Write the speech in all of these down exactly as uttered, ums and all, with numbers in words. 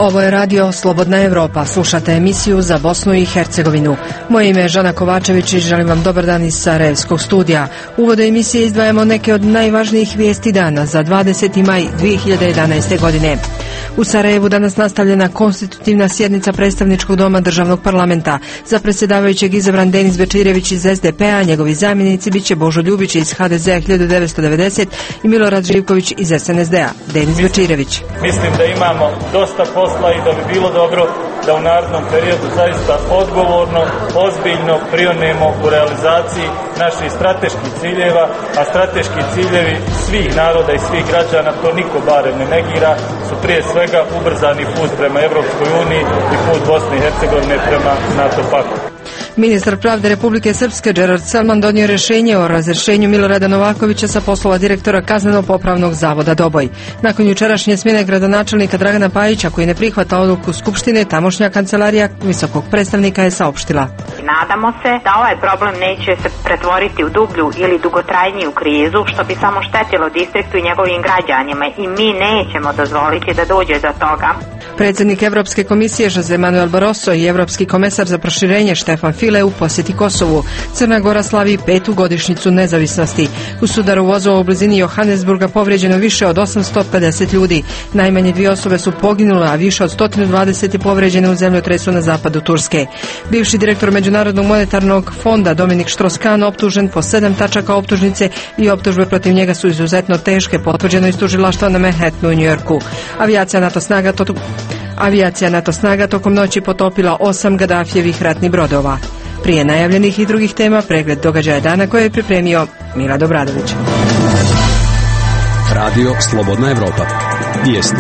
Ovo je radio Slobodna Evropa. Slušate emisiju za Bosnu i Hercegovinu. Moje ime je Žana Kovačević i želim vam dobar dan iz Sarajevskog studija. U uvodu emisije izdvajamo neke od najvažnijih vijesti dana za dvadeseti maj dvije hiljade jedanaeste. godine. U Sarajevu danas nastavljena konstitutivna sjednica predstavničkog doma državnog parlamenta. Za predsjedavajućeg izabran Denis Bečirević iz S D P-a, njegovi zamjenici biće Božo Ljubić iz H D Z-a hiljadu devetsto devedeset i Milorad Živković iz S N S D-a. Denis Bečirević. Mislim da imamo dosta posla i da bi bilo dobro da u narednom periodu zaista odgovorno, ozbiljno prionemo u realizaciji naših strateških ciljeva, a strateški ciljevi svih naroda i svih građana, to niko barem ne negira, su prije svega ubrzani put prema Evropskoj uniji i put Bosne i Hercegovine prema NATO paktu. Ministar pravde Republike Srpske Gerard Selman donio rješenje o razrješenju Milorada Novakovića sa poslova direktora Kazneno-popravnog zavoda Doboj. Nakon jučerašnje smjene gradonačelnika Dragana Pajića, koji ne prihvata odluku Skupštine, tamošnja kancelarija visokog predstavnika je saopštila: nadamo se da ovaj problem neće se pretvoriti u dublju ili dugotrajniju krizu, što bi samo štetilo distriktu i njegovim građanima, i mi nećemo dozvoliti da dođe do toga. Predsjednik Evropske komisije Jose Manuel Barroso i Evropski komesar za proširenje Štefan File u posjeti Kosovu. Crna Gora slavi petu godišnjicu nezavisnosti. U sudaru vozova u blizini Johannesburga povrijeđeno više od osamsto pedeset ljudi. Najmanje dvije osobe su poginule, a više od sto dvadeset je povrijeđene u zemljotresu na zapadu Turske. Bivši direktor Međunarodnog monetarnog fonda Dominik Strauss-Kahn optužen po sedam tačaka optužnice i optužbe protiv njega su izuzetno teške, potvrđeno iz tužilaštva na Manhattanu u Njujorku. Avijacija NATO snaga to Avijacija NATO snaga tokom noći potopila osam Gadafijevih ratnih brodova. Prije najavljenih i drugih tema, pregled događaja dana koje je pripremio Milad Obradović. Radio Slobodna Evropa. Vijesti.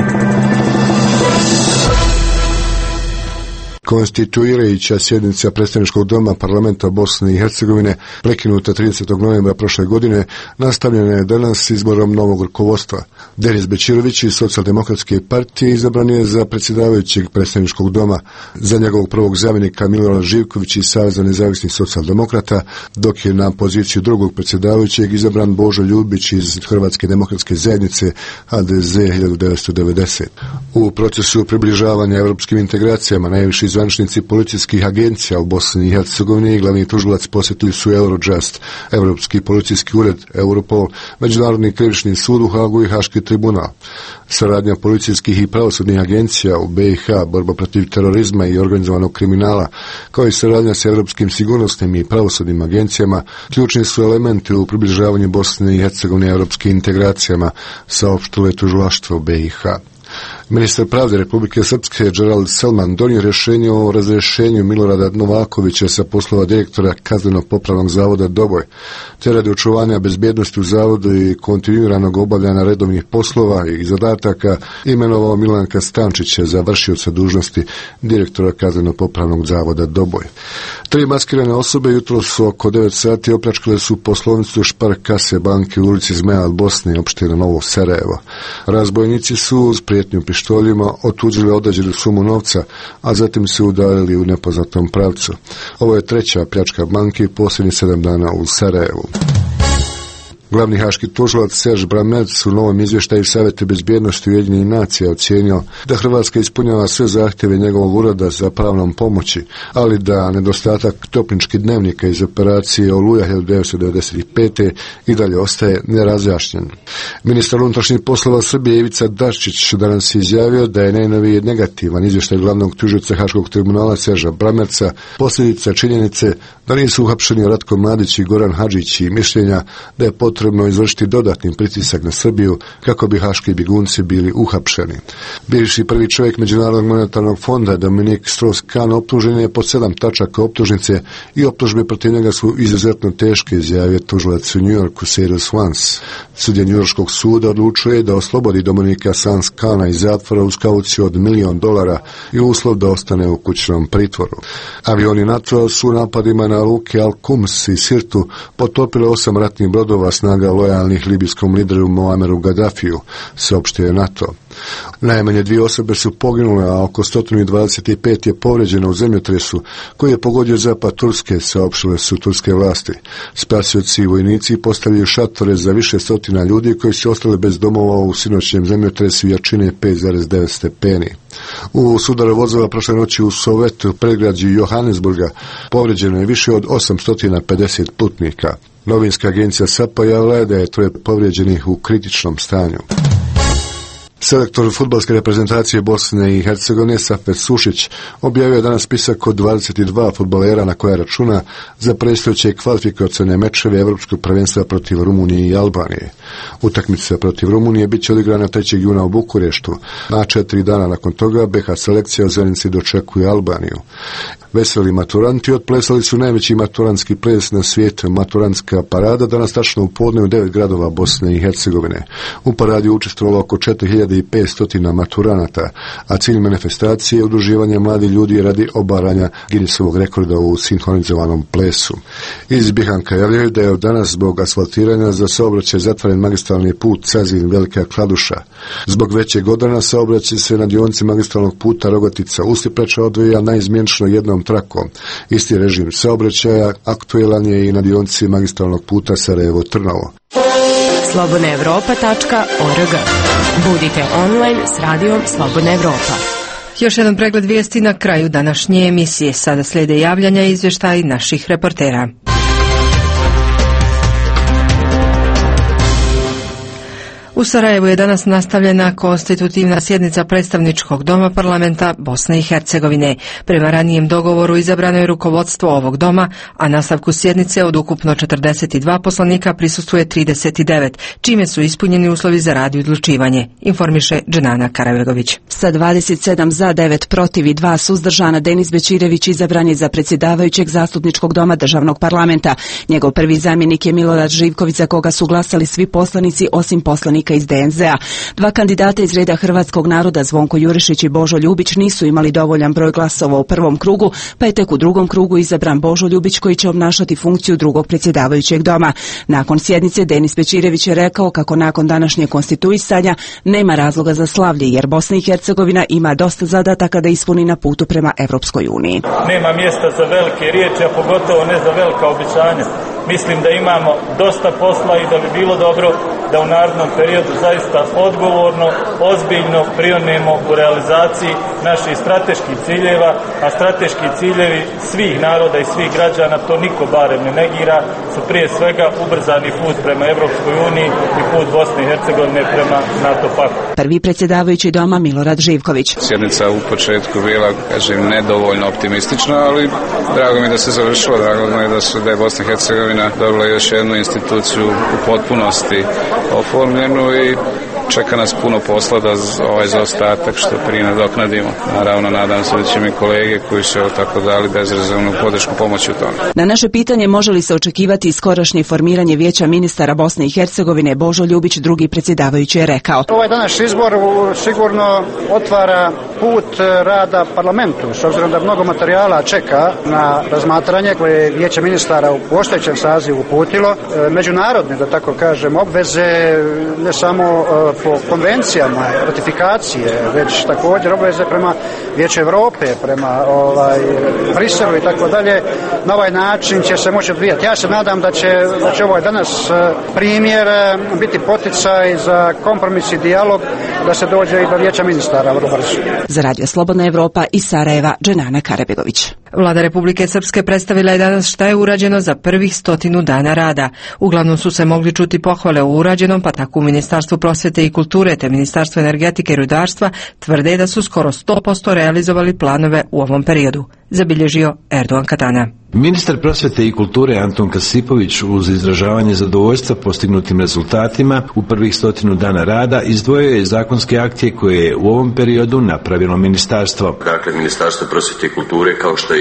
Konstituirajuća sjednica predstavničkog doma parlamenta Bosne i Hercegovine, prekinuta tridesetog novembra prošle godine, nastavljena je danas izborom novog rukovodstva. Denis Bečirović iz Socijaldemokratske partije izabran je za predsjedavajućeg predstavničkog doma, za njegovog prvog zamjenika Milorad Živković iz Saveza nezavisnih socijaldemokrata, dok je na poziciju drugog predsjedavajućeg izabran Božo Ljubić iz Hrvatske demokratske zajednice H D Z hiljadu devetsto devedeset. U procesu približavanja evropskim integracijama najviši zvaničnici policijskih agencija u Bosni i Hercegovini i glavni tužilac posjetili su Eurojust, Europski policijski ured, Europol, Međunarodni krivični sud u Hagu i Haški tribunal. Saradnja policijskih i pravosudnih agencija u B i H, borba protiv terorizma i organizovanog kriminala, kao i saradnja s europskim sigurnosnim i pravosudnim agencijama, ključni su elementi u približavanju Bosne i Hercegovine europskim integracijama, saopštilo je tužilaštvo B i H. Ministar pravde Republike Srpske Gerard Selman donio rješenje o razrješenju Milorada Novakovića sa poslova direktora Kazneno-popravnog zavoda Doboj, te radi očuvanja bezbjednosti u zavodu i kontinuiranog obavljanja redovnih poslova i zadataka imenovao Milanka Stančića za vršioca dužnosti direktora Kazneno-popravnog zavoda Doboj. Tri maskirane osobe jutros su oko devet sati opljačkale su poslovnicu Špar Kase banke u ulici Zmeja Bosne, opština Novo Sarajevo. Razbojnici su uz prijetnju pištoljima otuđili određenu sumu novca, a zatim se udaljili u nepoznatom pravcu. Ovo je treća pljačka banke posljednjih sedam dana u Sarajevu. Glavni haški tužilac Serge Brammertz u novom izvještaju Savjeta bezbjednosti Ujedinjenih nacija ocijenio da Hrvatska ispunjava sve zahtjeve njegovog ureda za pravnom pomoći, ali da nedostatak topničkih dnevnika iz operacije Oluja hiljadu devetsto devedeset pete. i dalje ostaje nerazjašnjen. Ministar unutrašnjih poslova Srbije Ivica Dačić danas je izjavio da je najnoviji negativan izvještaj glavnog tužioca Haškog tribunala Serža Brammertza posljedica činjenice da nisu uhapšeni Ratko Mladić i Goran Hadžić i mišljenja da je potrebno izvršiti dodatni pritisak na Srbiju kako bi haški bjegunci bili uhapšeni. Bivši prvi čovjek Međunarodnog monetarnog fonda Dominik Strauss-Kahn optužen je po sedam tačaka optužnice i optužbe protiv njega su izuzetno teške, izjavio tužilac u Njujorku Cyrus Vance. Sudija Njujorškog suda odlučuje da oslobodi Dominika Strauss-Kahna iz zatvora uz kauciju od milion dolara i uslov da ostane u kućnom pritvoru. Avioni NATO su napadima na luke Al-Kums i Sirtu potopile osam ratnih brodova snaga lojalnih libijskom lideru Muammeru Gaddafiju, saopštio je NATO. Najmanje dvije osobe su poginule, a oko sto dvadeset pet je povrijeđeno u zemljotresu koji je pogodio zapad Turske, saopštile su turske vlasti. Spasioci i vojnici postavljaju šatore za više stotina ljudi koji su ostali bez domova u sinoćnjem zemljotresu jačine pet zarez devet stepeni. U sudaru vozova prošle noći u Sovetu, predgrađu Johannesburga, povrijeđeno je više od osamsto pedeset putnika. Novinska agencija S A P A javila je da je troje povrijeđenih u kritičnom stanju. Selektor fudbalske reprezentacije Bosne i Hercegovine Safet Sušić objavio danas spisak od dvadeset dva fudbalera na koja računa za predstojeće kvalifikacione mečeve Evropskog prvenstva protiv Rumunije i Albanije. Utakmica protiv Rumunije bit će odigrana trećeg juna u Bukureštu, a četiri dana nakon toga B H selekcija u Zenici dočekuje Albaniju. Veseli maturanti otplesali su najveći maturantski ples na svijetu, maturantska parada, danas tačno u podne u devet gradova Bosne i Hercegovine. U paradi učestvovalo oko četiri hiljade petsto maturanata, a cilj manifestacije je udruživanje mladih ljudi radi obaranja Guinnessovog rekorda u sinhronizovanom plesu. Iz Bihanka javljaju da je od danas zbog asfaltiranja za saobraćaj zatvoren magistralni put Cazin Velika Kladuša. Zbog većeg odrona saobraćaj se na dionici magistralnog puta Rogatica Ustipreča odvija naizmjenično jednom trakom. Isti režim saobraćaja aktuelan je i na dionici magistralnog puta Sarajevo-Trnovo. slobodna evropa tačka org. Budite online s radijom Slobodna Evropa. Još jedan pregled vijesti na kraju današnje emisije. Sada slijede javljanja i izvještaji naših reportera. U Sarajevu je danas nastavljena konstitutivna sjednica predstavničkog doma parlamenta Bosne i Hercegovine. Prema ranijem dogovoru izabrano je rukovodstvo ovog doma, a nastavku sjednice od ukupno četrdeset dva poslanika prisustvuje trideset devet, čime su ispunjeni uslovi za rad i odlučivanje, informiše Dženana Karabegović. Sa dvadeset sedam za, devet protiv i dva suzdržana, Denis Bećirević izabran je za predsjedavajućeg zastupničkog doma državnog parlamenta. Njegov prvi zamjenik je Milorad Živković, za koga su glasali svi poslanici osim poslanika iz D N Z-a. Dva kandidata iz reda hrvatskog naroda, Zvonko Jurišić i Božo Ljubić, nisu imali dovoljan broj glasova u prvom krugu, pa je tek u drugom krugu izabran Božo Ljubić, koji će obnašati funkciju drugog predsjedavajućeg doma. Nakon sjednice Denis Bećirević je rekao kako nakon današnjeg konstituisanja nema razloga za slavlje, jer Bosna i Hercegovina ima dosta zadataka da ispuni na putu prema Evropskoj uniji. Nema mjesta za velike riječi, a pogotovo ne za velika obećanja. Mislim da imamo dosta posla i da bi bilo dobro da u narednom periodu zaista odgovorno, ozbiljno prionemo u realizaciji naših strateških ciljeva, a strateški ciljevi svih naroda i svih građana, to niko barem ne negira, su prije svega ubrzani put prema Evropskoj uniji i put Bosne i Hercegovine prema NATO paktu. Prvi predsjedavajući doma Milorad Živković. Sjednica u početku bila, kažem, nedovoljno optimistična, ali drago mi da se završilo, drago mi da su da je Bosna i Hercegovina dobila još jednu instituciju u potpunosti oformljenu i čeka nas puno posla da ovaj zaostatak što prije nadoknadimo. Naravno, nadam se da će mi kolege koji su tako dali bezrezervnu podršku pomoći u tome. Na naše pitanje može li se očekivati skorašnje formiranje vijeća ministara Bosne i Hercegovine, Božo Ljubić, drugi predsjedavajući, je rekao: Ovaj danas izbor sigurno otvara put rada parlamentu, s obzirom da mnogo materijala čeka na razmatranje koje je vijeće ministara u postojećem sazivu uputilo. Međunarodne, da tako kažem, obveze ne samo po konvencijama, ratifikacije, već također obveze prema Vijeću Europe, prema ovaj, Briselu i tako dalje. Na ovaj način će se moći odvijati. Ja se nadam da će, da će ovaj danas primjer biti poticaj za kompromis i dijalog, da se dođe i do vijeća ministara vrlo brzo. Za Radio Slobodna Evropa iz Sarajeva, Dženana Karabegović. Vlada Republike Srpske predstavila je danas šta je urađeno za prvih stotinu dana rada. Uglavnom su se mogli čuti pohvale o urađenom, pa tako u Ministarstvu prosvjete i kulture te Ministarstvo energetike i rudarstva tvrde da su skoro sto posto realizovali planove u ovom periodu, zabilježio Erdogan Katana. Ministar prosvjete i kulture Anton Kasipović uz izražavanje zadovoljstva postignutim rezultatima u prvih stotinu dana rada izdvojio je zakonske akcije koje je u ovom periodu napravilo ministarstvo. Dakle, Ministarstvo prosvjete i kulture, kao što je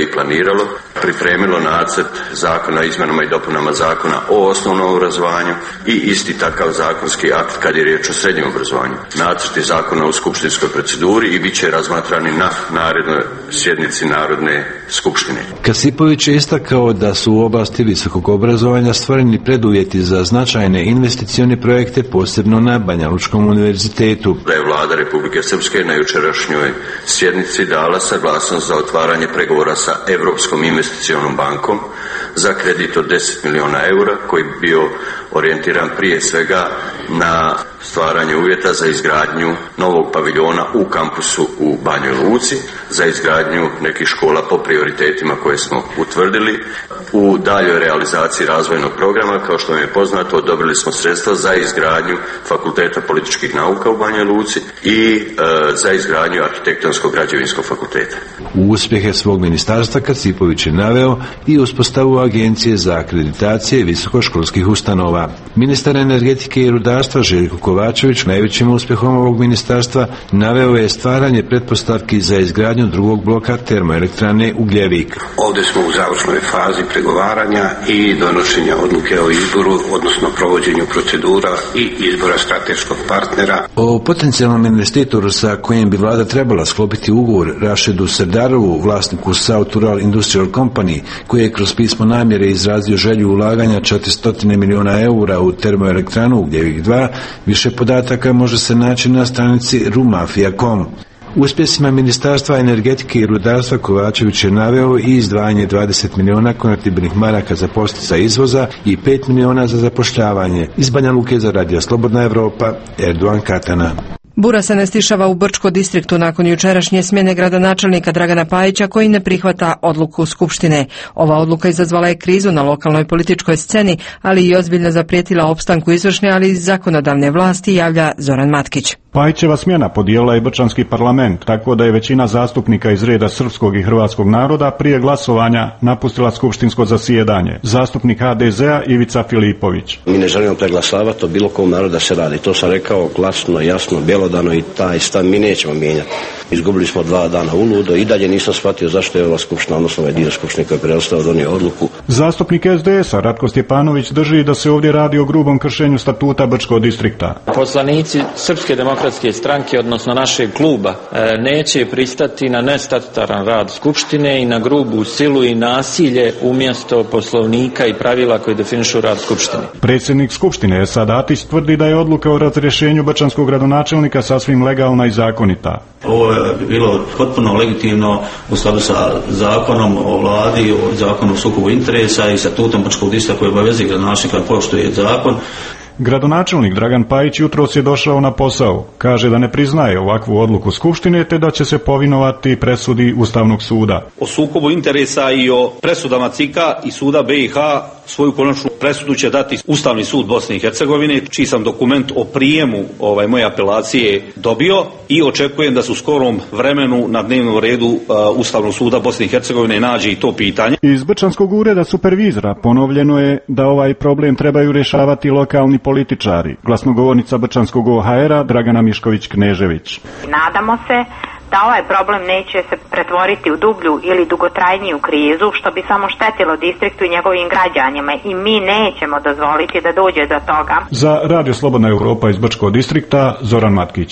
je i planiralo, pripremilo nacrt zakona o izmjenama i dopunama zakona o osnovnom obrazovanju i isti takav zakonski akt kad je riječ o srednjem obrazovanju. Nacrti zakona u skupštinskoj proceduri i bit će razmatrani na narednoj sjednici Narodne skupštine. Kasipović je istakao da su u oblasti visokog obrazovanja stvoreni preduvjeti za značajne investicione projekte, posebno na Banja Lučkom univerzitetu. Da je vlada Republike Srpske na jučerašnjoj sjednici dala saglasnost za otvaranje pregovora sa Europskom investicionom bankom za kredit od deset milijuna eura koji bi bio orijentiran prije svega na stvaranje uvjeta za izgradnju novog paviljona u kampusu u Banjoj Luci, za izgradnju nekih škola po prioritetima koje smo utvrdili. U daljoj realizaciji razvojnog programa, kao što vam je poznato, odobrili smo sredstva za izgradnju Fakulteta političkih nauka u Banjoj Luci i e, za izgradnju Arhitektonskog građevinskog fakulteta. U uspjehe svog ministarstva Kasipović je naveo i uspostavu Agencije za akreditacije visokoškolskih ustanova. Ministar energetike i rudarstva Željko Kovačević najvećim uspjehom ovog ministarstva naveo je stvaranje pretpostavki za izgradnju drugog bloka termoelektrane Ugljevik. Ovdje smo u završnoj fazi pregovaranja i donošenja odluke o izboru, odnosno provođenju procedura i izbora strateškog partnera. O potencijalnom investitoru sa kojim bi vlada trebala sklopiti ugovor Rašedu Serdarovu, vlasniku South Ural Industrial Company, koji je kroz pismo namjere izrazio želju ulaganja četiristo milijuna eura u termoelektranu Ugljevik dva, više podataka može se naći na stranici rumafija dot com. Uspjesima Ministarstva energetike i rudarstva Kovačević je naveo i izdvajanje dvadeset milijuna konvertibilnih maraka za posticaj izvoza i pet milijuna za zapošljavanje. Iz Banja Luke za Radio Slobodna Evropa, Erdogan Katana. Bura se ne stišava u Brčko distriktu nakon jučerašnje smjene gradonačelnika Dragana Pajića koji ne prihvata odluku Skupštine. Ova odluka izazvala je krizu na lokalnoj političkoj sceni, ali i ozbiljno zaprijetila opstanku izvršne, ali i zakonodavne vlasti, javlja Zoran Matkić. Pajićeva smjena podijelila je Brčanski parlament, tako da je većina zastupnika iz reda srpskog i hrvatskog naroda prije glasovanja napustila skupštinsko zasjedanje. Zastupnik ha de zea Ivica Filipović. Mi ne želimo preglasavati o bilo kom naroda se radi. To sam rekao glasno, jasno, bjelodano i taj stav mi nećemo mijenjati. Izgubili smo dva dana uludo i dalje nisam shvatio zašto je ova skupština, odnosno ovaj dio skupštine koji je preostao donio odluku. Zastupnik es de esa Ratko Stjepanović drži da se ovdje radi o grubom kršenju statuta Brčkog distrikta. Poslanici Srpske demokratske stranke, odnosno našeg kluba, neće pristati na nestatutaran rad Skupštine i na grubu silu i nasilje umjesto poslovnika i pravila koje definišu rad Skupštine. Predsjednik Skupštine Esad Atić tvrdi da je odluka o razrješenju brčanskog gradonačelnika sasvim legalna i zakonita. Ovo je bilo potpuno legitimno u skladu sa zakonom o vladi, o zakonu o sukobu interesa i statutom Brčkog distrikta koji obavezi gradonačelnika da poštuje zakon. Gradonačelnik Dragan Pajić jutros je došao na posao. Kaže da ne priznaje ovakvu odluku Skupštine te da će se povinovati presudi Ustavnog suda. O sukobu interesa i o presudama C I K A i suda be i ha svoju konačnu presudu će dati Ustavni sud Bosne i Hercegovine, čiji sam dokument o prijemu ovaj, moje apelacije dobio i očekujem da su u skorom vremenu na dnevnom redu uh, Ustavnog suda Bosne i Hercegovine nađe i to pitanje. Iz Brčanskog ureda supervizora ponovljeno je da ovaj problem trebaju rješavati lokalni političari. Glasnogovornica Brčanskog o ha era Dragana Mišković-Knežević. Nadamo se da ovaj problem neće se pretvoriti u dublju ili dugotrajniju krizu, što bi samo štetilo distriktu i njegovim građanima i mi nećemo dozvoliti da dođe do toga. Za Radio Slobodna Evropa iz Brčkog distrikta, Zoran Matkić.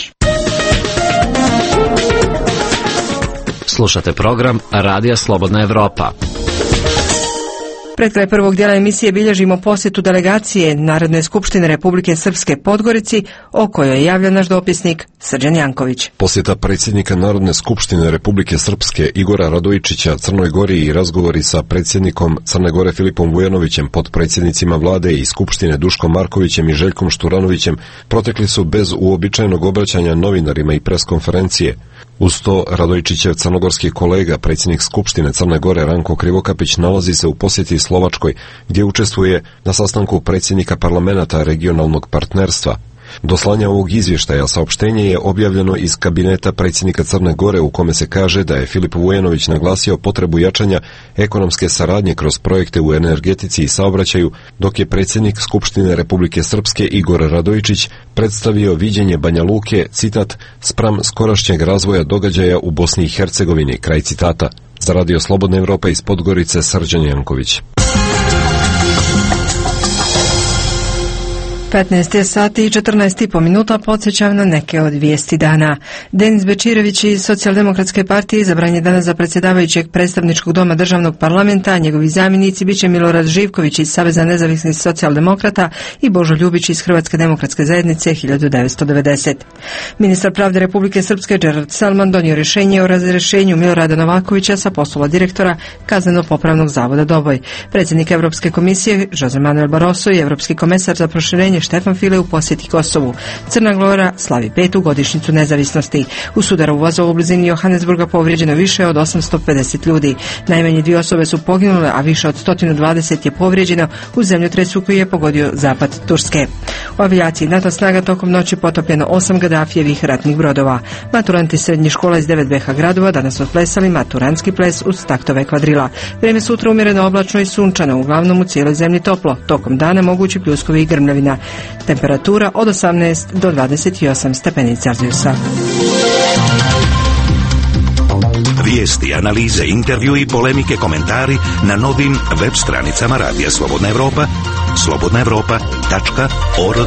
Slušate program Radija Slobodna Evropa. Pred kraj prvog dijela emisije bilježimo posjetu delegacije Narodne skupštine Republike Srpske Podgorici, o kojoj javlja naš dopisnik Srđan Janković. Posjeta predsjednika Narodne skupštine Republike Srpske Igora Radojičića Crnoj Gori i razgovori sa predsjednikom Crne Gore Filipom Vujanovićem, potpredsjednicima vlade i skupštine Duškom Markovićem i Željkom Šturanovićem protekli su bez uobičajenog obraćanja novinarima i preskonferencije. Uz to Radojičićev crnogorski kolega, predsjednik Skupštine Crne Gore Ranko Krivokapić, nalazi se u posjeti Slovačkoj, gdje učestvuje na sastanku predsjednika parlamenta regionalnog partnerstva. Do slanja ovog izvještaja saopštenje je objavljeno iz kabineta predsjednika Crne Gore, u kome se kaže da je Filip Vujanović naglasio potrebu jačanja ekonomske saradnje kroz projekte u energetici i saobraćaju, dok je predsjednik Skupštine Republike Srpske Igor Radojičić predstavio viđenje Banja Luke, citat, spram skorašnjeg razvoja događaja u Bosni i Hercegovini, kraj citata. Za Radio Slobodna Evropa iz Podgorice, Srđan Janković. petnaest sati i četrnaest i po minuta, podsjećam na neke od vijesti dana. Denis Bečirević iz Socijaldemokratske partije izabran je danas za predsjedavajućeg predstavničkog doma državnog parlamenta, njegovi zamjenici biće Milorad Živković iz Saveza nezavisnih socijaldemokrata i Božo Ljubić iz Hrvatske demokratske zajednice hiljadu devetsto devedeset. Ministar pravde Republike Srpske Gerard Salman donio rješenje o razrješenju Milorada Novakovića sa poslova direktora Kazneno-popravnog zavoda Doboj. Predsjednik Europske komisije Jose Manuel Barroso i Europski komesar za proširenje Štefan File u posjeti Kosovu. Crna Gora slavi petu godišnjicu nezavisnosti. U sudaru vozova u blizini Johannesburga povrijeđeno više od osamsto pedeset ljudi. Najmanje dvije osobe su poginule, a više od sto dvadeset je povrijeđeno u zemljotresu koji je pogodio zapad Turske. U avijaciji NATO snaga tokom noći potopljeno osam Gadafijevih ratnih brodova. Maturanti srednjih škola iz devet B H gradova danas otplesali maturantski ples uz taktove kvadrila. Vrijeme sutra umjereno oblačno i sunčano, uglavnom u cijeloj zemlji toplo. Tokom dana mogući pljuskovi i grmljavina. Temperatura od osamnaest do dvadeset osam stepeni Celzijusa. Vijesti, analize, intervju i polemike, komentari na novim web stranicama Radija Slobodna Evropa, slobodna evropa tačka org.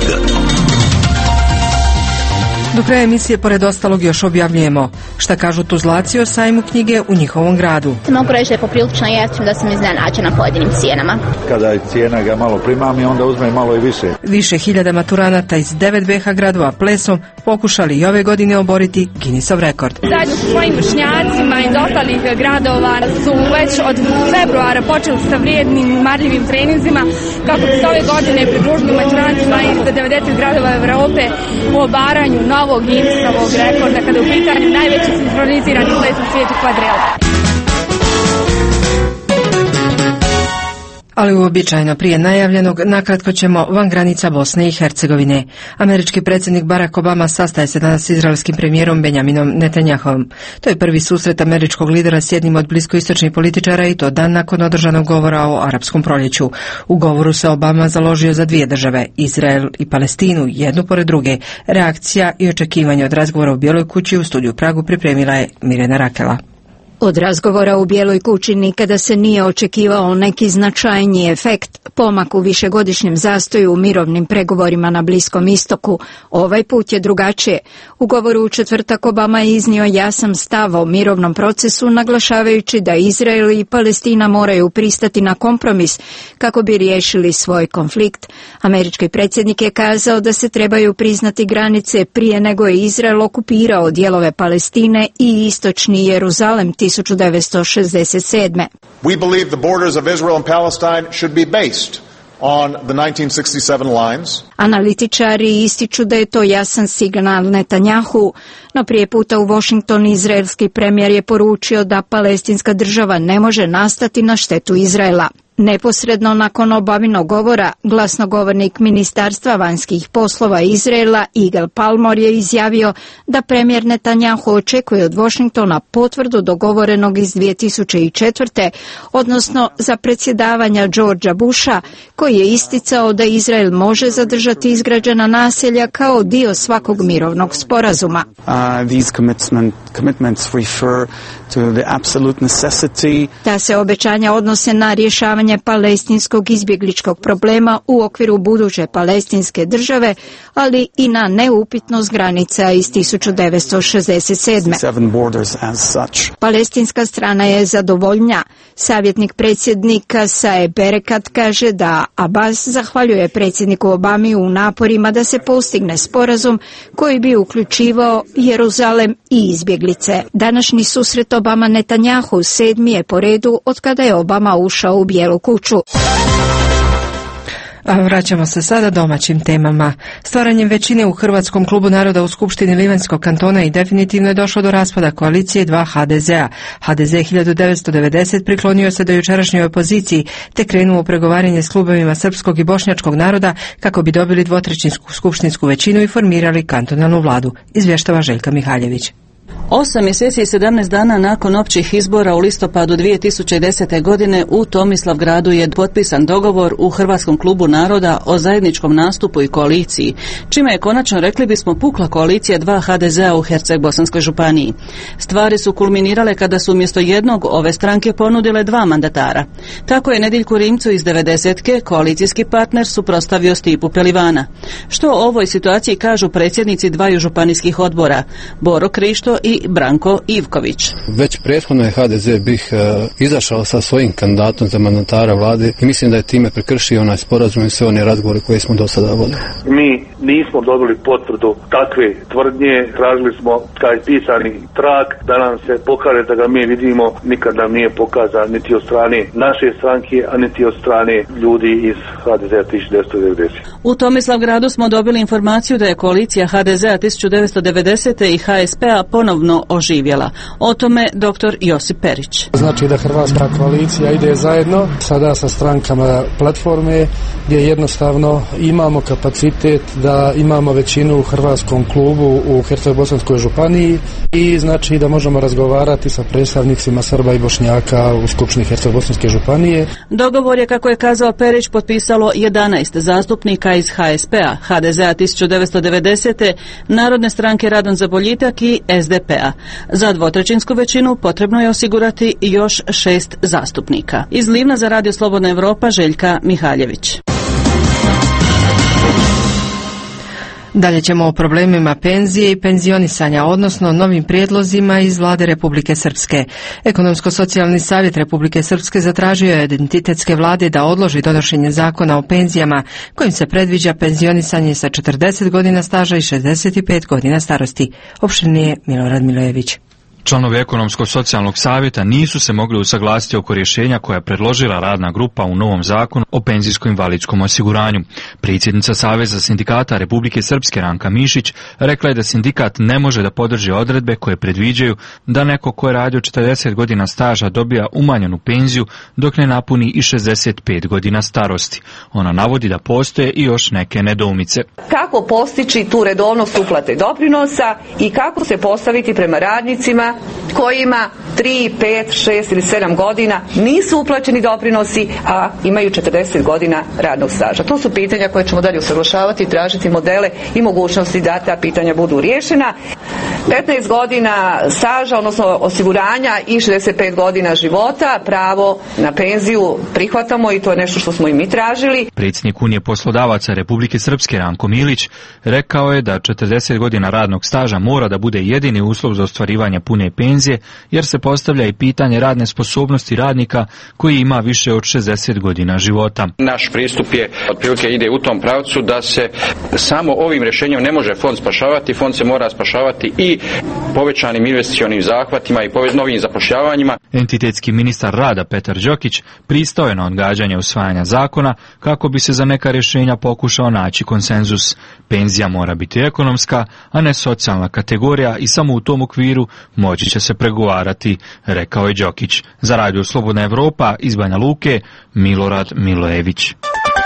Do kraja emisije, pored ostalog, još objavljujemo šta kažu Tuzlaci o sajmu knjige u njihovom gradu. Mogu reći da je poprilično jeftin, da sam iznenađena pojedinim cijenama. Kada je cijena ga malo primami, onda uzme malo i više. Više hiljada maturanata iz devet B H gradova plesom pokušali i ove godine oboriti Guinnessov rekord. Zajedno sa svojim vršnjacima iz ostalih gradova su već od februara počeli sa vrijednim, marljivim treninzima kako bi se ove godine pridružili maturantima iz devedeset gradova Evrope u obaranju novog Guinnessovog rekorda kada je u pitanju najveći sinkronizirani ples u svijetu kvadrela. Ali uobičajeno prije najavljenog, nakratko ćemo van granica Bosne i Hercegovine. Američki predsjednik Barack Obama sastaje se danas s izraelskim premijerom Benjaminom Netanjahovom. To je prvi susret američkog lidera s jednim od bliskoistočnih političara i to dan nakon održanog govora o arapskom proljeću. U govoru se Obama založio za dvije države, Izrael i Palestinu, jednu pored druge. Reakcija i očekivanje od razgovora u Bijeloj kući u studiju Pragu pripremila je Mirjana Rakela. Od razgovora u Bijeloj kući nikada se nije očekivao neki značajniji efekt, pomak u višegodišnjem zastoju u mirovnim pregovorima na Bliskom istoku. Ovaj put je drugačije. U govoru u četvrtak Obama je iznio jasan stav o mirovnom procesu, naglašavajući da Izrael i Palestina moraju pristati na kompromis kako bi riješili svoj konflikt. Američki predsjednik je kazao da se trebaju priznati granice prije nego je Izrael okupirao dijelove Palestine i istočni Jeruzalem tisuću devetsto šezdeset sedme. We believe the borders of Israel and Palestine should be based on the nineteen sixty-seven lines. Analitičari ističu da je to jasan signal Netanjahu, no prije puta u Washington izraelski premijer je poručio da palestinska država ne može nastati na štetu Izraela. Neposredno nakon Obaminog govora, glasnogovornik Ministarstva vanjskih poslova Izraela Igal Palmor je izjavio da premijer Netanjahu očekuje od Washingtona potvrdu dogovorenog iz dvije tisuće četvrte. odnosno za predsjedavanja Georgea Busha, koji je isticao da Izrael može zadržati izgrađena naselja kao dio svakog mirovnog sporazuma. Uh, these commitment, commitments refer to the absolute necessity. Ta se obećanja odnose na rješavanje palestinskog izbjegličkog problema u okviru buduće palestinske države, ali i na neupitnost granica iz tisuću devetsto šezdeset sedme. Palestinska strana je zadovoljna. Savjetnik predsjednika Saeb Berekat kaže da Abbas zahvaljuje predsjedniku Obami u naporima da se postigne sporazum koji bi uključivao Jeruzalem i izbjeglice. Današnji susret Obama-Netanjahu sedmi je po redu od kada je Obama ušao u Bijelu kuću. A vraćamo se sada domaćim temama. Stvaranjem većine u Hrvatskom klubu naroda u Skupštini Livanjskog kantona i definitivno je došlo do raspada koalicije dva ha de zea. ha de ze hiljadu devetsto devedeset priklonio se do jučerašnjoj opoziciji te krenuo u pregovaranje s klubovima srpskog i bošnjačkog naroda kako bi dobili dvotrećinsku skupštinsku većinu i formirali kantonalnu vladu, izvještava Željka Mihaljević. Osam mjeseci i sedamnaest dana nakon općih izbora u listopadu dvije tisuće desete. godine u Tomislavgradu je potpisan dogovor u Hrvatskom klubu naroda o zajedničkom nastupu i koaliciji, čime je konačno, rekli bismo, pukla koalicija dva ha de zea u Herceg-Bosanskoj županiji. Stvari su kulminirale kada su umjesto jednog ove stranke ponudile dva mandatara. Tako je Nediljku Rimcu iz devedesetke koalicijski partner suprotstavio Stipu Pelivana. Što o ovoj situaciji kažu predsjednici dvaju županijskih odbora, Boro Krišto i Branko Ivković. Već prethodno je ha de ze bih e, izašao sa svojim kandidatom za mandatara vlade i mislim da je time prekršio onaj sporazum i sve one razgovore koje smo do sada vodili. Mi nismo dobili potvrdu takve tvrdnje, tražili smo taj pisani trag da nam se pokaže da ga mi vidimo, nikad nam nije pokazan niti od strane naše stranke, a niti od strane ljudi iz ha de zea tisuću devetsto devedesete. U Tomislavgradu smo dobili informaciju da je koalicija ha de zea tisuću devetsto devedesete i ha es pe a ponovno oživjela. O tome doktor Josip Perić. Znači da hrvatska koalicija ide zajedno sada sa strankama platforme gdje jednostavno imamo kapacitet da imamo većinu u Hrvatskom klubu u Herceg-Bosanskoj županiji i znači da možemo razgovarati sa predstavnicima Srba i Bošnjaka u Skupštini Herceg-Bosanske županije. Dogovor je, kako je kazao Perić, potpisalo jedanaest zastupnika iz ha es pe a, ha de zea tisuću devetsto devedesete, Narodne stranke Radon za boljitak i es de pe a. Za dvotrećinsku većinu potrebno je osigurati još šest zastupnika. Iz Livna za Radio Slobodna Evropa, Željka Mihaljević. Dalje ćemo o problemima penzije i penzionisanja, odnosno novim prijedlozima iz vlade Republike Srpske. Ekonomsko-socijalni savjet Republike Srpske zatražio je od entitetske vlade da odloži donošenje zakona o penzijama kojim se predviđa penzionisanje sa četrdeset godina staža i šezdeset pet godina starosti. Opširnije Milorad Milojević. Članovi Ekonomsko-socijalnog savjeta nisu se mogli usaglasiti oko rješenja koja je predložila radna grupa u novom zakonu o penzijsko-invalidskom osiguranju. Predsjednica Saveza sindikata Republike Srpske Ranka Mišić rekla je da sindikat ne može da podrži odredbe koje predviđaju da neko ko je radio četrdeset godina staža dobija umanjenu penziju dok ne napuni i šezdeset pet godina starosti. Ona navodi da postoje i još neke nedoumice. Kako postići tu redovnost uplate doprinosa i kako se postaviti prema radnicima kojima tri, pet, šest ili sedam godina nisu uplaćeni doprinosi, a imaju četrdeset godina radnog staža. To su pitanja koje ćemo dalje usaglašavati i tražiti modele i mogućnosti da ta pitanja budu riješena. petnaest godina staža, odnosno osiguranja i šezdeset pet godina života, pravo na penziju prihvatamo i to je nešto što smo i mi tražili. Predsjednik Unije poslodavaca Republike Srpske Ranko Milić rekao je da četrdeset godina radnog staža mora da bude jedini uslov za ostvarivanje pune penzije, jer se postavlja i pitanje radne sposobnosti radnika koji ima više od šezdeset godina života. Naš pristup je otprilike ide u tom pravcu da se samo ovim rješenjem ne može fond spašavati, fond se mora spašavati i povećanim investicionim zahvatima i novim zapošljavanjima. Entitetski ministar rada Petar Đokić pristao je na odgađanje usvajanja zakona kako bi se za neka rješenja pokušao naći konsenzus. Penzija mora biti ekonomska, a ne socijalna kategorija i samo u tom okviru moći će se pregovarati, rekao je Đokić. Za Radio Slobodna Evropa iz Banja Luke, Milorad Milojević.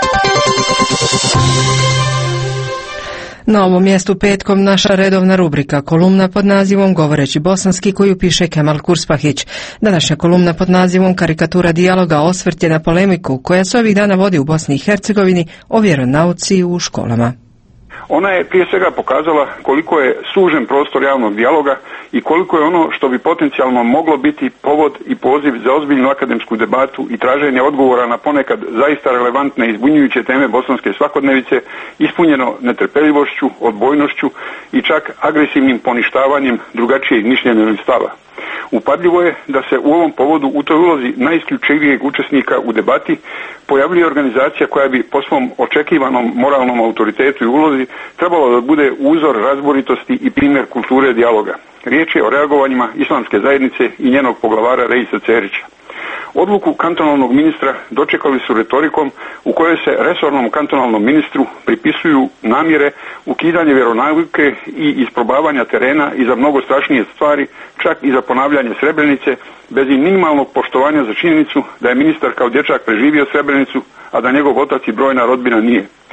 Na ovom mjestu petkom naša redovna rubrika, kolumna pod nazivom Govoreći bosanski, koju piše Kemal Kurspahić. Današnja kolumna pod nazivom Karikatura dijaloga osvrt je na polemiku koja se ovih dana vodi u Bosni i Hercegovini o vjeronauci u školama. Ona je prije svega pokazala koliko je sužen prostor javnog dijaloga i koliko je ono što bi potencijalno moglo biti povod i poziv za ozbiljnu akademsku debatu i traženje odgovora na ponekad zaista relevantne i zbunjujuće teme bosanske svakodnevice ispunjeno netrpeljivošću, odbojnošću i čak agresivnim poništavanjem drugačijeg mišljenja ili stava. Upadljivo je da se u ovom povodu u toj ulozi najisključivijeg učesnika u debati pojavljuje organizacija koja bi po svom očekivanom moralnom autoritetu i ulozi trebalo da bude uzor razboritosti i primjer kulture dijaloga. Riječ je o reagovanjima islamske zajednice i njenog poglavara Reisa Cerića. Odluku kantonalnog ministra dočekali su retorikom u kojoj se resornom kantonalnom ministru pripisuju namjere ukidanje vjeronauke i isprobavanja terena i za mnogo strašnije stvari, čak i za ponavljanje Srebrenice, bez i minimalnog poštovanja za činjenicu da je ministar kao dječak preživio Srebrenicu, a da njegov otac i brojna rodbina nije.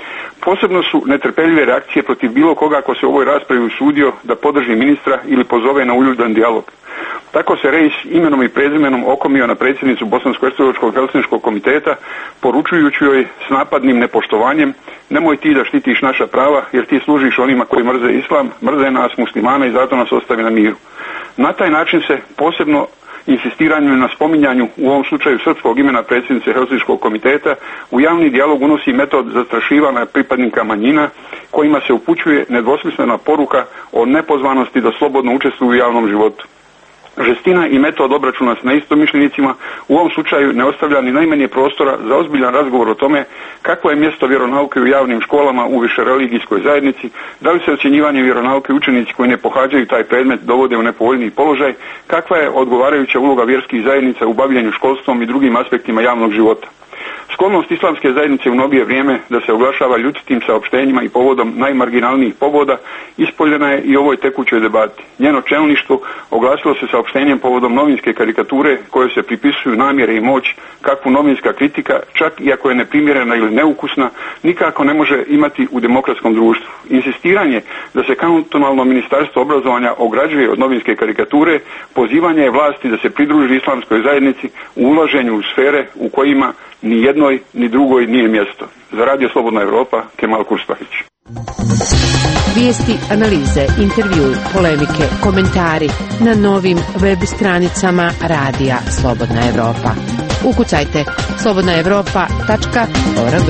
Posebno su netrpeljive reakcije protiv bilo koga ko se u ovoj raspravi usudio da podrži ministra ili pozove na uljudan dijalog. Tako se Reis imenom i prezimenom okomio na predsjednicu Bosansko-hercegovačkog Helsinškog komiteta, poručujući joj s napadnim nepoštovanjem: nemoj ti da štitiš naša prava jer ti služiš onima koji mrze islam, mrze nas muslimana i zato nas ostavi na miru. Na taj način se posebno insistiranjem na spominjanju u ovom slučaju srpskog imena predsjednice Helsinškog komiteta u javni dijalog unosi metod zastrašivanja pripadnika manjina kojima se upućuje nedvosmislena poruka o nepozvanosti da slobodno učestvuju u javnom životu. Žestina i metod obračuna s neistomišljenicima u ovom slučaju ne ostavlja ni najmanje prostora za ozbiljan razgovor o tome kakvo je mjesto vjeronauke u javnim školama u višereligijskoj zajednici, da li se ocjenjivanje vjeronauke učenici koji ne pohađaju taj predmet dovode u nepovoljniji položaj, kakva je odgovarajuća uloga vjerskih zajednica u bavljenju školstvom i drugim aspektima javnog života. Sklonost islamske zajednice u novije vrijeme da se oglašava ljudskim saopštenjima i povodom najmarginalnijih povoda ispoljena je i u ovoj tekućoj debati. Njeno čelništvo oglasilo se saopštenjem povodom novinske karikature koje se pripisuju namjere i moć, kakvu novinska kritika, čak i ako je neprimjerena ili neukusna, nikako ne može imati u demokratskom društvu. Insistiranje da se kantonalno ministarstvo obrazovanja ograđuje od novinske karikature, pozivanje je vlasti da se pridruži islamskoj zajednici u ulaženju u sfere u kojima ni jednoj ni drugoj nije mjesto. Za Radio Slobodna Evropa, Kemal Kurspahić. Vijesti, analize, intervju, polemike, komentari na novim web stranicama Radija Slobodna Evropa. Ukucajte slobodna evropa tačka org.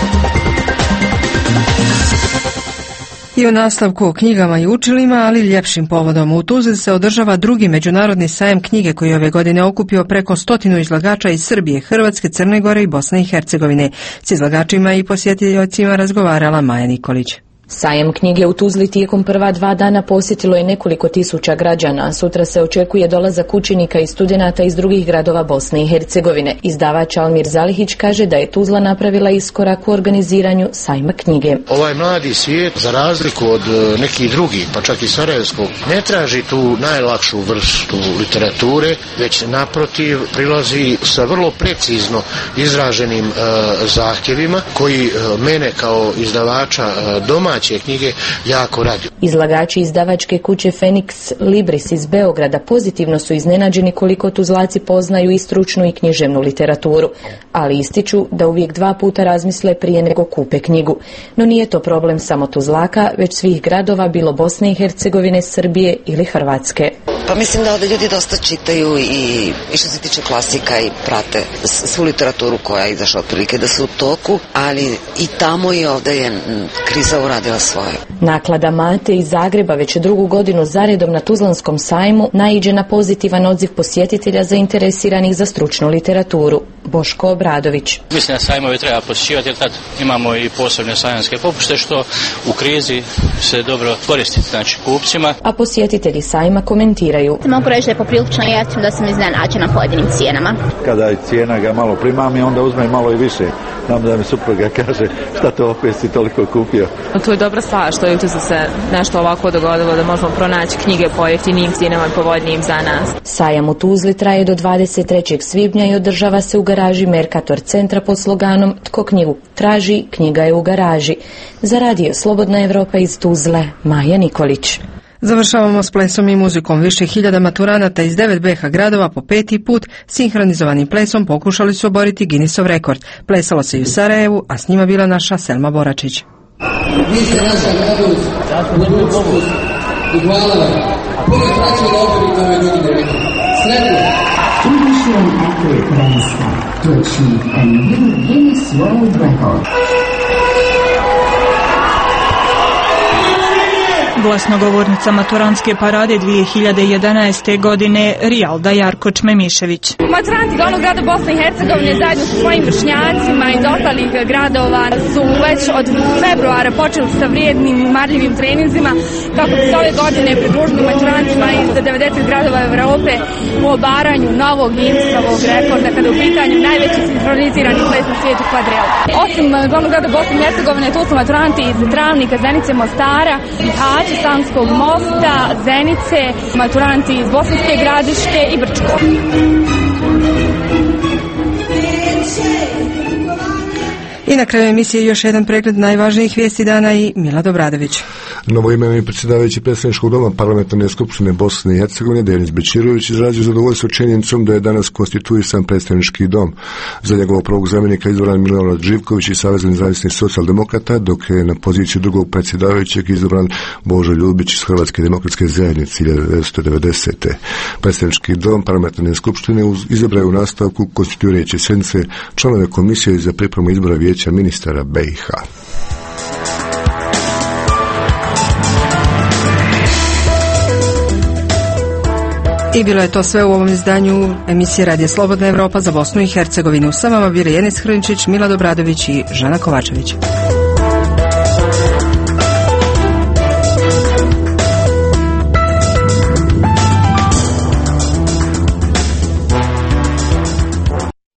I u nastavku o knjigama i učilima, ali ljepšim povodom. U Tuzli se održava drugi međunarodni sajam knjige koji je ove godine okupio preko stotinu izlagača iz Srbije, Hrvatske, Crne Gore i Bosne i Hercegovine. S izlagačima i posjetiocima razgovarala Maja Nikolić. Sajam knjige u Tuzli tijekom prva dva dana posjetilo je nekoliko tisuća građana. Sutra se očekuje dolazak učenika i studenata iz drugih gradova Bosne i Hercegovine. Izdavač Almir Zalihić kaže da je Tuzla napravila iskorak u organiziranju sajma knjige. Ovaj mladi svijet, za razliku od nekih drugih, pa čak i sarajevskog, ne traži tu najlakšu vrstu literature, već naprotiv prilazi sa vrlo precizno izraženim e, zahtjevima koji e, mene kao izdavača e, doma knjige jako radi. Izlagači izdavačke kuće Fenix Libris iz Beograda pozitivno su iznenađeni koliko Tuzlaci poznaju i stručnu i književnu literaturu, ali ističu da uvijek dva puta razmisle prije nego kupe knjigu. No nije to problem samo Tuzlaka, već svih gradova, bilo Bosne i Hercegovine, Srbije ili Hrvatske. Pa mislim da ovdje ljudi dosta čitaju i, i što se tiče klasika i prate svu literaturu koja je izašla otprilike da su u toku, ali i tamo i ovdje je kriza uradila svoje. Naklada Mate iz Zagreba već drugu godinu zaredom na Tuzlanskom sajmu naiđe na pozitivan odziv posjetitelja zainteresiranih za stručnu literaturu. Boško Obradović. Mislim da sajmove treba posjećivati jer tad imamo i posebne sajamske popuste što u krizi se dobro koristiti znači kupcima. A posjetitelji sajma komentiraju. Mogu reći da je poprilično jeftin, da sam iznenađena pojedinim cijenama. Kada je cijena ga malo primami, onda uzme malo i više. Znam da mi supruga kaže šta to opet si toliko kupio. To je dobra stvar što je se nešto ovako dogodilo da možemo pronaći knjige po jeftinijim cijenama i povoljnijim za nas. Sajam u Tuzli traje do dvadeset trećeg svibnja i održava se u garaži Mercator centra pod sloganom Tko knjigu traži, knjiga je u garaži. Za Radio Slobodna Evropa iz Tuzle, Maja Nikolić. Završavamo s plesom i muzikom. Više hiljada maturanata iz devet B H gradova po peti put sinhronizovanim plesom pokušali su oboriti Guinnessov rekord. Plesalo se i u Sarajevu, a s njima bila naša Selma Boračić. Vi ste naša mladost, budućnost i hvala vam. Puno traće da oborite ove godine rekord. Sretno! Traditional accurate Guinness to achieve a new Guinness World Record. Glasnogovornica maturantske parade dvije hiljade jedanaeste. godine Rijalda Jarko-Čmemišević. Maturanti glavnog grada Bosne i Hercegovine zajedno sa svojim vršnjacima iz ostalih gradova su već od februara počeli sa vrijednim marljivim treninzima kako bi se ove godine pridružili maturantima iz devedeset gradova Evrope u obaranju novog Guinnessovog rekorda kada je u pitanju najveći sinhronizirani ples na svijetu kvadrela. Osim glavnog grada Bosne i Hercegovine tu su maturanti iz Travnika, Zenice, Mostara, Bihaća, Sanskog mosta, Zenice, maturanti iz Bosanske Gradiške i Brčko. I na kraju emisije još jedan pregled najvažnijih vijesti dana i Milad Obradović. Novoimenovani predsjedavajući predstavničkog doma Parlamentarne skupštine Bosne i Hercegovine Denis Bećirović izrazio zadovoljstvo činjenicom da je danas konstituisan predstavnički dom. Za njegovog prvog zamjenika izabran Milorad Živković iz Saveza nezavisnih socijaldemokrata, dok je na poziciju drugog predsjedavajućeg izabran Božo Ljubić iz Hrvatske demokratske zajednice hiljadu devetsto devedesete. Predstavnički dom Parlamentarne skupštine izabrao u nastavku konstituirajuće sjednice članove komisije za pripremu izbora vijeća ministara B i H. I bilo je to sve u ovom izdanju emisije Radija Slobodna Evropa za Bosnu i Hercegovinu. Sa vama bili Enis Hrnčić, Milad Obradović i Žana Kovačević.